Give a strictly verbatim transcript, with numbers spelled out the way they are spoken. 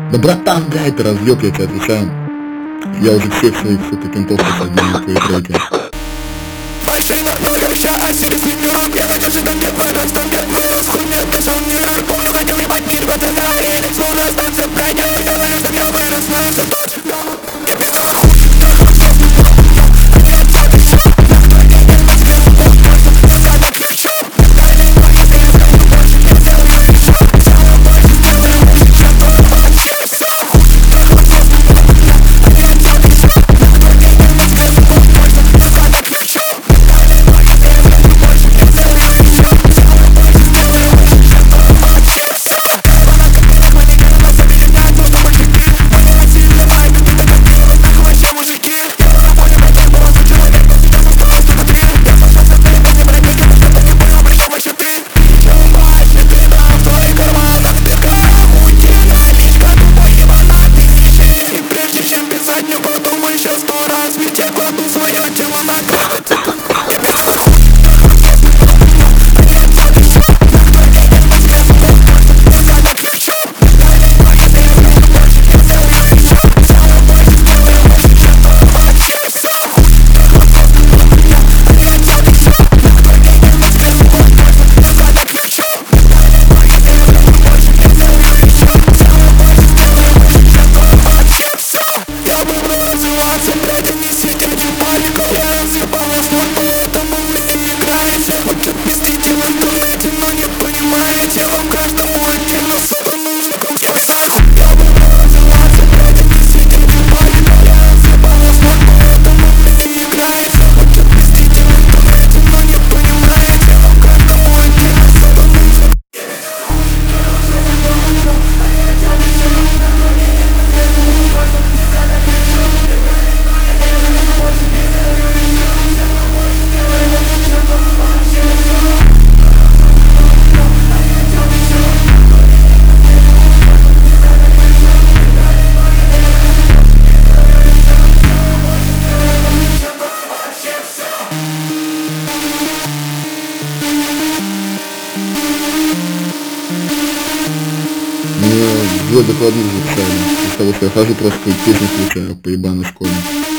Да братан, да, это разъёб, я тебе отвечаю. Я уже всех своих, сука, кентов посадил на твои треки. Машина, но я ща о себе сниму. Я хочу, что мне пожалуйста, мне вырос хуйня, без универ. Помню, хотел ебать мир в это наелись. Словно станция пройдя, я говорю, что я вырос, но все тот же. Я без хуй, так хочу. Я так ищу. Я на тебе руку, я так кричу. Дали мои песни, больше не сделаю еще. Взяла больше, сделаю лучше, чем то, что получился. Хуй, так хочу. Я так ищу. Только я на тебе руку, больше, я так кричу. Мне двое докладных записали, из того, что я хожу просто песни включаю по ебаной школе.